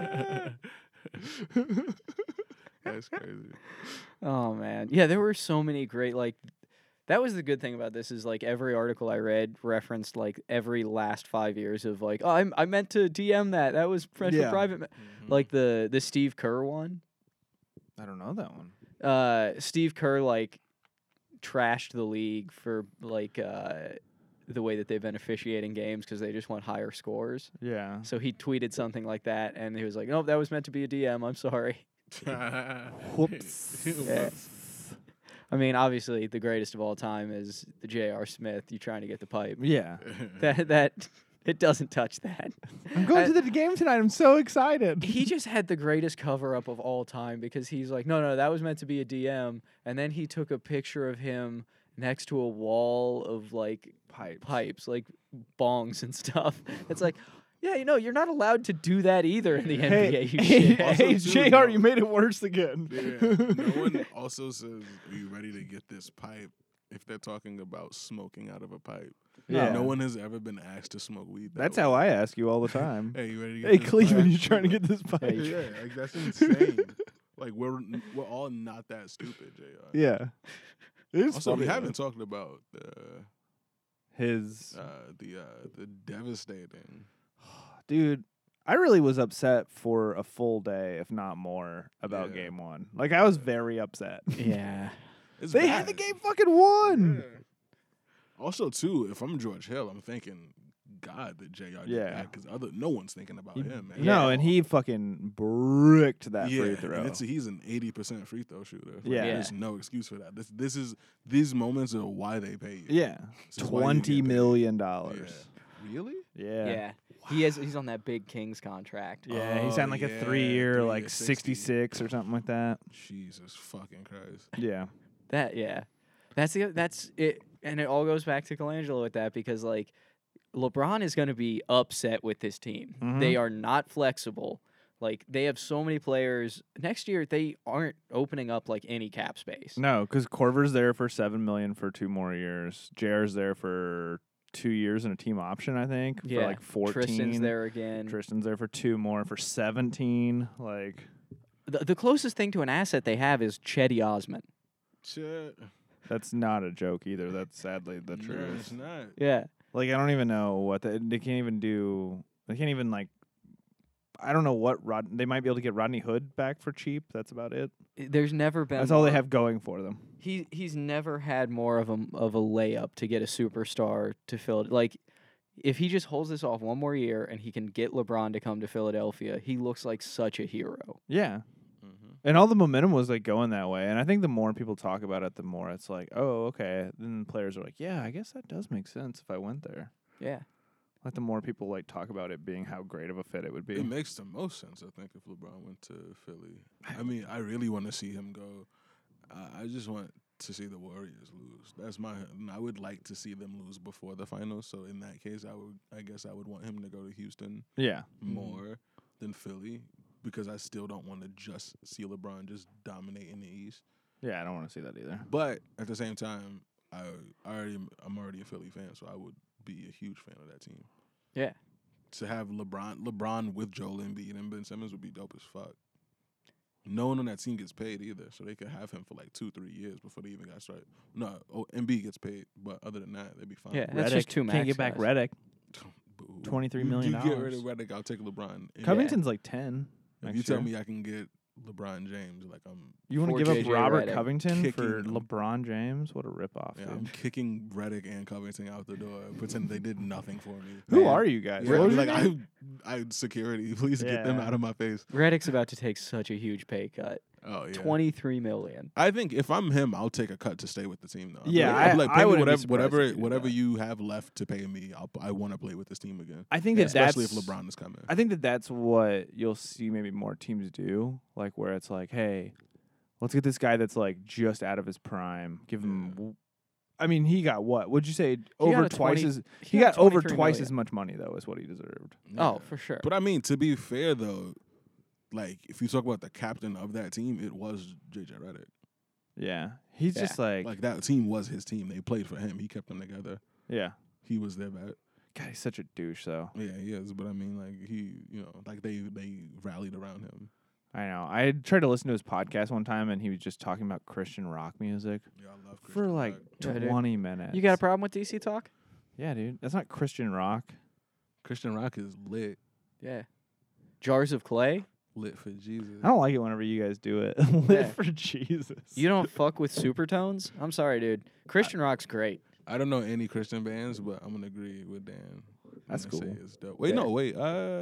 That's crazy. Oh man, yeah, there were so many great like. That was the good thing about this is like every article I read referenced like every last 5 years of like, oh, I meant to DM that. That was for Yeah. private. Like the Steve Kerr one. I don't know that one. Steve Kerr like trashed the league for like the way that they've been officiating games because they just want higher scores. Yeah. So he tweeted something like that, and he was like, "No, that was meant to be a DM. I'm sorry." Whoops. Yeah. I mean, obviously, the greatest of all time is the J.R. Smith. You trying to get the pipe? Yeah. That it doesn't touch that. I'm going to the game tonight. I'm so excited. He just had the greatest cover up of all time because he's like, no, that was meant to be a DM, and then he took a picture of him next to a wall of like pipes, like bongs and stuff. It's like, yeah, you're not allowed to do that either in the NBA. You shit. Also, hey, too, JR, no- you made it worse again. Yeah. No one also says, "Are you ready to get this pipe?" If they're talking about smoking out of a pipe. Yeah. No one has ever been asked to smoke weed. That's how I ask you all the time. Hey, you ready to get Hey, this Cleveland, pipe? you trying to get this pipe? Yeah, like that's insane. Like we're all not that stupid, JR. Yeah. It is Also, we funny, though. haven't talked about His the devastating. dude. I really was upset for a full day, if not more, about Yeah. game one. Like I was very upset. Yeah. It's They had the bad. game fucking won. Also, too, if I'm George Hill, I'm thinking, God, that JR did Yeah. that because no one's thinking about him, man. No, and he fucking bricked that free and throw. he's an 80% free throw shooter. Like, Yeah. there's no excuse for that. These moments are why they pay you. Yeah, This is why you get $20 paid. million. Really? Yeah. Yeah. He's on that big Kings contract. Yeah, he Oh, signed like yeah, a 3-year, 3 like year, 66 or something like that. Jesus fucking Christ. Yeah. That's it, and it all goes back to Colangelo with that because like LeBron is going to be upset with this team. Mhm. They are not flexible. Like they have so many players next year. They aren't opening up like any cap space. No, because Corver's there for $7 million for 2 more years. JR's there for 2 years and a team option, I think, Yeah, for like 14. Tristan's there again. Tristan's there for 2 more for 17. Like, The closest thing to an asset they have is Chetty Osman. Shit. that's not a joke either. That's sadly the No, truth. it's not. Yeah. Like, I don't even know what they can't even do. They can't even like. I don't know what they might be able to get Rodney Hood back for cheap. That's about it. There's never been. That's all they more- have going for them. He's never had more of a layup to get a superstar to fill it. Like, if he just holds this off one more year and he can get LeBron to come to Philadelphia, he looks like such a hero. Yeah. Mm-hmm. And all the momentum was like going that way. And I think the more people talk about it, the more it's like, oh, okay. Then players are like, yeah, I guess that does make sense if I went there. Yeah. Like the more people like talk about it being how great of a fit it would be. It makes the most sense, I think, if LeBron went to Philly. I mean, I really want to see him go. I just want to see the Warriors lose. That's I would like to see them lose before the finals. So in that case, I guess I would want him to go to Houston Yeah. more than Philly because I still don't want to just see LeBron just dominate in the East. Yeah, I don't want to see that either. But at the same time, I'm already a Philly fan, so I would be a huge fan of that team. Yeah. to have LeBron with Joel Embiid and Ben Simmons would be dope as fuck. No one on that team gets paid either, so they could have him for like 2-3 years before they even got started. No, Embiid gets paid, but other than that, they'd be fine. Yeah, that's just two max Can't get back guys. Redick. Boo. $23 You million. get rid of Redick, I'll take LeBron. If Covington's like 10. you next tell year. me I can get LeBron James, like I'm You want For to give JJ up Robert Redick. Covington for Kicking- LeBron James? What a ripoff, yeah, dude. I'm kicking Redick and Covington out the door, pretend they did nothing for me. Who Man. are you guys? Yeah, What was like your name? I security, please get them Yeah. out of my face. Redick's about to take such a huge pay cut. Oh yeah. $23 million. I think if I'm him, I'll take a cut to stay with the team though. I'd be Yeah, I'd be like, I pay me wouldn't be whatever surprised if he did whatever that. you have left to pay me. I want to play with this team again. I think Yeah, that Especially if that's LeBron is coming. I think that that's what you'll see maybe more teams do, like where it's like, hey, let's get this guy that's like just out of his prime. Give him. I mean, he got what? Would you say over got a twice 20 as? He got over 23 twice million. as much money though, is what he deserved. Oh, for sure. But I mean, to be fair though, like if you talk about the captain of that team, it was JJ Redick. Yeah, he's Yeah. just like, Like that team was his team. They played for him. He kept them together. yeah. He was their bat. God, he's such a douche though. Yeah, he is. But I mean, like he, like they rallied around him. I know. I tried to listen to his podcast one time, and he was just talking about Christian rock music Yeah, I love for Christian like Rock. Yeah, dude. 20 minutes. You got a problem with DC Talk? Yeah, dude. That's not Christian rock. Christian Rock is lit Yeah. Jars of Clay? for Jesus. I don't like it whenever you guys do it. Live Yeah. for Jesus. You don't fuck with Supertones? I'm sorry, dude. Christian Rock's great. I don't know any Christian bands, but I'm gonna agree with Dan. That's I'm gonna cool. say it's dope. Wait, Yeah. no, wait.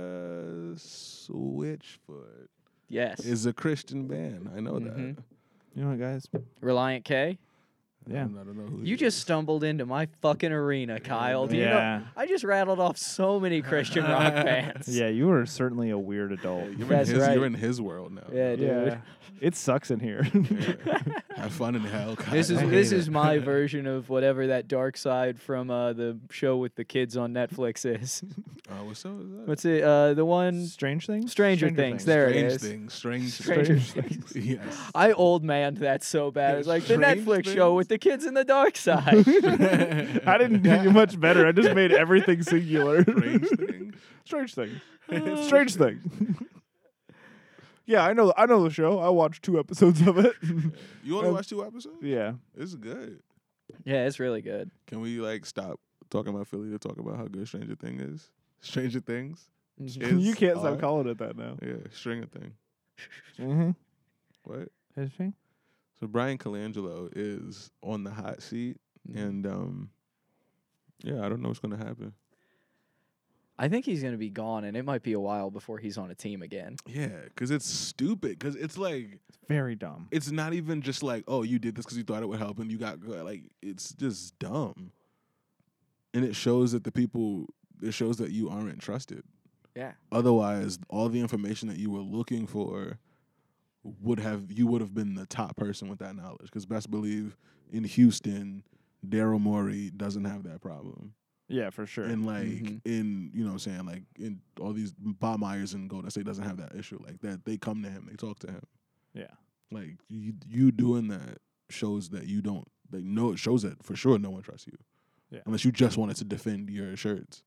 Switchfoot Yes. is a Christian band. I know Mhm. that. You know what, guys? Reliant K? Yeah. I don't know who You he just is. stumbled into my fucking arena, Kyle. Do you know? Yeah. I just rattled off so many Christian rock bands. Yeah, you were certainly a weird adult. You're in That's his. right. You're in his world now. Yeah, dude. Yeah. It sucks in here. Yeah. Have fun in hell. This is Kyle. this is my version of whatever that dark side from the show with the kids on Netflix is. What's up? Is that? What's it? The one Strange Things? Stranger Things. There it Strange is. things. Strange Stranger things. Yes. I old manned that so bad. It's like the Strange Netflix show Things? with the kids in the dark side. I didn't do you much better. I just made everything singular. Strange things. Strange thing. Strange thing. Yeah, I know the show. I watched 2 episodes of it. You only watched 2 episodes? Yeah. This is good. Yeah, it's really good. Can we like stop talking about Philly to talk about how good Stranger Thing is? Stranger Things. Is You can't stop art. calling it that now. Yeah, Stringer Thing. Mm-hmm. What? Is she? So Brian Colangelo is on the hot seat, and yeah, I don't know what's gonna happen. I think he's gonna be gone, and it might be a while before he's on a team again. Yeah, because it's stupid. Because it's like Very dumb. it's not even just like, oh, you did this because you thought it would help, and you got good. Like it's just dumb, and it shows that it shows that you aren't trusted. Yeah. Otherwise, all the information that you were looking for you would have been the top person with that knowledge. Because best believe in Houston, Daryl Morey doesn't have that problem. Yeah, for sure. And like Mhm. in you know what I'm saying, like in all these Bob Myers and Golden State doesn't have that issue. Like that they come to him, they talk to him. Yeah. Like you doing that shows that you don't like no it shows that for sure no one trusts you. Yeah. Unless you just wanted to defend your shirts.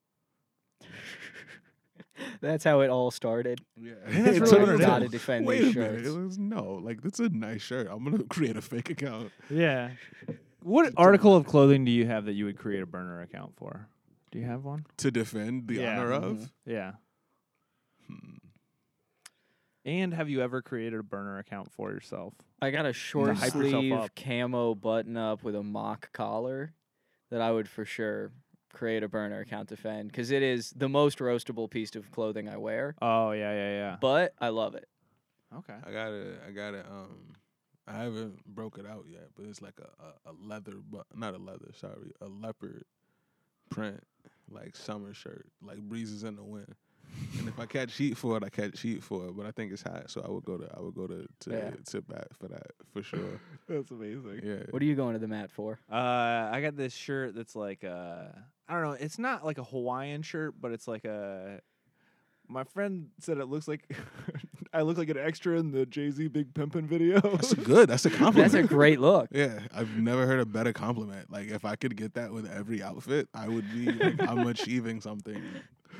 That's how it all started. Yeah. that's It's really like, what it gotta is. defend Wait these a minute. shirts. It was, no, like that's a nice shirt. I'm gonna create a fake account. Yeah. What article of clothing do you have that you would create a burner account for? Do you have one? To defend the Yeah. honor Mhm. of? Yeah. Hmm. And have you ever created a burner account for yourself? I got a short hype yourself sleeve up. camo button up with a mock collar that I would for sure create a burner account to defend because it is the most roastable piece of clothing I wear. Oh, yeah. But I love it. Okay. I got it. I haven't broke it out yet, but it's like a leather, but not a leather. Sorry, a leopard print, like summer shirt, like breezes in the wind. And if I catch heat for it, I catch heat for it. But I think it's hot, so I would go to Yeah. bat for that for sure. That's amazing. Yeah. What are you going to the mat for? I got this shirt that's like I don't know. It's not like a Hawaiian shirt, but it's like a. My friend said it looks like I look like an extra in the Jay-Z Big Pimpin' video. That's good. That's a compliment. That's a great look. Yeah, I've never heard a better compliment. Like if I could get that with every outfit, I would be like I'm achieving something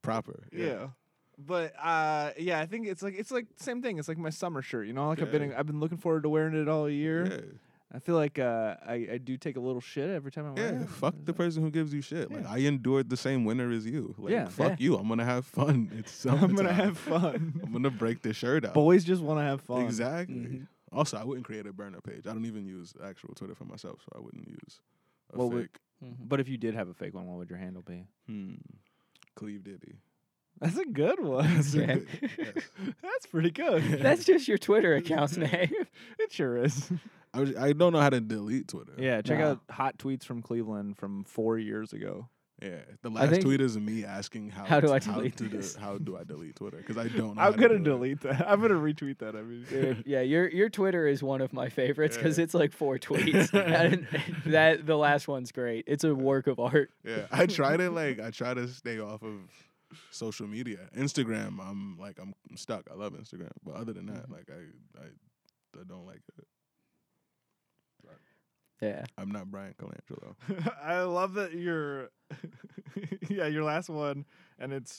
proper. Yeah. But yeah, I think it's like same thing. It's like my summer shirt, you know. Like Yeah. I've been looking forward to wearing it all year. Yeah. I feel like I do take a little shit every time I wear Yeah, it. fuck the person who gives you shit. Like Yeah. I endured the same winter as you. Like, Yeah. fuck you. I'm gonna have fun. It's I'm gonna summertime. have fun. I'm gonna break this shirt out. Boys just want to have fun. Exactly. Mhm. Also, I wouldn't create a burner page. I don't even use actual Twitter for myself, so I wouldn't use a What would- fake. But if you did have a fake one, what would your handle be? Cleve Diddy. That's a good one. That's a Yeah. good- yes. That's pretty good. That's just your Twitter account's name. It sure is. I don't know how to delete Twitter. Yeah, check Nah. out hot tweets from Cleveland from 4 years ago. Yeah. The last think- tweet is me asking How do I delete to this? how do I delete Twitter? Because I don't know. I'm how gonna to do it. delete that. I'm gonna retweet that. I mean, Dude, yeah, your Twitter is one of my favorites because Yeah. it's like 4 tweets. And that the last one's great. It's a work of art. Yeah, I try to stay off of social media. Instagram, I'm stuck. I love Instagram, but other than that, like I don't like it. Yeah. I'm not Brian Colangelo. I love that your yeah, your last one, and it's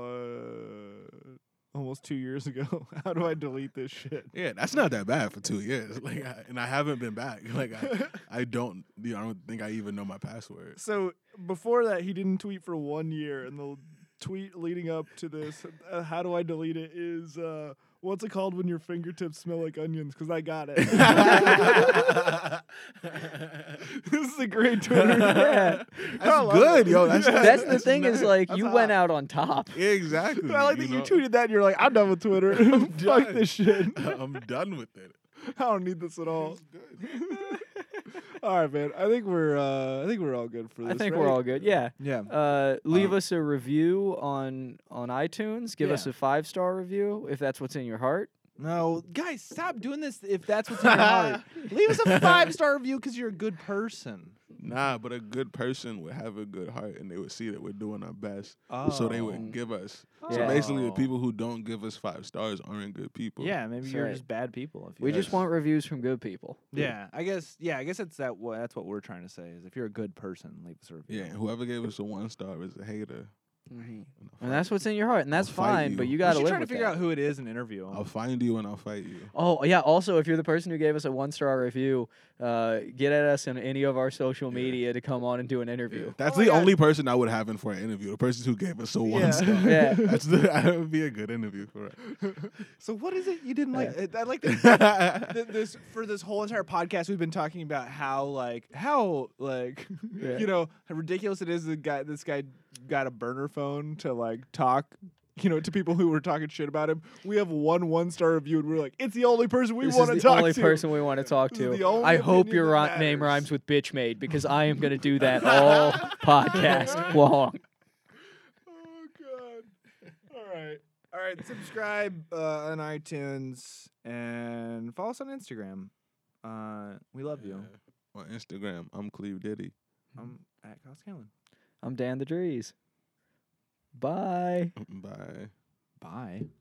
almost 2 years ago. How do I delete this shit? Yeah, that's not that bad for 2 years. Like, and I haven't been back. Like, I don't think I even know my password. So before that, he didn't tweet for 1 year, and the tweet leading up to this, how do I delete it? Is what's it called when your fingertips smell like onions? Because I got it. This is a great Twitter. Yeah. That's good, yo. That's the thing is nice. like That's you hot. went out on top. Yeah, exactly. I like that you know? tweeted that, and you're like, I'm done with Twitter. Fuck done. this shit. I'm done with it. I don't need this at all. All right, man. I think we're all good for this. I think right? we're all good. Yeah. Yeah. Leave us a review on iTunes. Give us Yeah. a 5-star review if that's what's in your heart. No, guys, stop doing this. If that's what's in your heart, leave us a 5-star review because you're a good person. Nah, but a good person would have a good heart, and they would see that we're doing our best, so they would give us. So Yeah. basically, the people who don't give us 5 stars aren't good people. Yeah, maybe That's you're right. just bad people. If you We just guys- want reviews from good people. Yeah, I guess that's that's what we're trying to say is if you're a good person, leave us a review. Yeah, and whoever gave us a 1 star is a hater. And that's what's in your heart, and that's I'll fight fine. you. But you We got to should live try to with figure that. out who it is and interview him. I'll find you and I'll fight you. Oh yeah. Also, if you're the person who gave us a 1-star review, get at us on any of our social media to come on and do an interview. That's Oh my the God. only person I would have in for an interview. The person who gave us a 1 Yeah. star. Yeah. That would be a good interview for it. So what is it you didn't like? I like this, this for this whole entire podcast. We've been talking about how Yeah. you know how ridiculous it is. This guy got a burner phone to like talk. You know, to people who were talking shit about him. We have 1-star review, and we're like, it's the only person we This want to is the talk only to. person we want to talk This is the to. only I hope opinion your that name matters. rhymes with bitch made because I am going to do that all podcast long. Oh god! All right. Subscribe on iTunes and follow us on Instagram. We love you. On Instagram, I'm Cleve Diddy. I'm at Kyle Scanlon. I'm Dan the Drees. Bye. Bye. Bye.